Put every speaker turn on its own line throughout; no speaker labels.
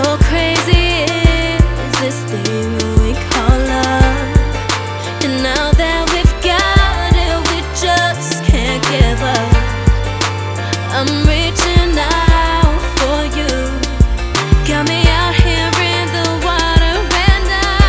How crazy is this thing we call love? And now that we've got it, we just can't give up. I'm reaching out for you. Got me out here in the water and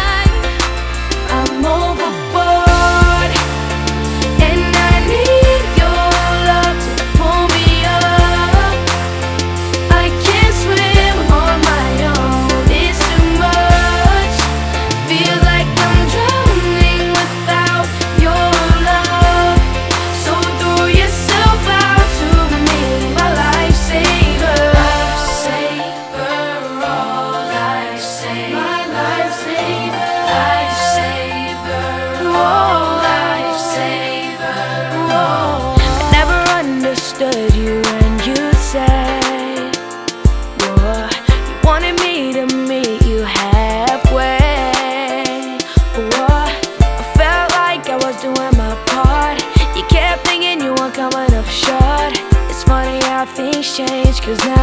I'm overboard. And I need your love to pull me up. I can't swim on my own, it's too much. Feel like I'm drowning without your love. So throw yourself out to me, my lifesaver. Lifesaver, oh lifesaver. My lifesaver, lifesaver, oh lifesaver, oh. I never understood you when you said, oh, you wanted me to meet you halfway. Oh, I felt like I was doing my part. You kept thinking you weren't coming up short. It's funny how things change, 'cause now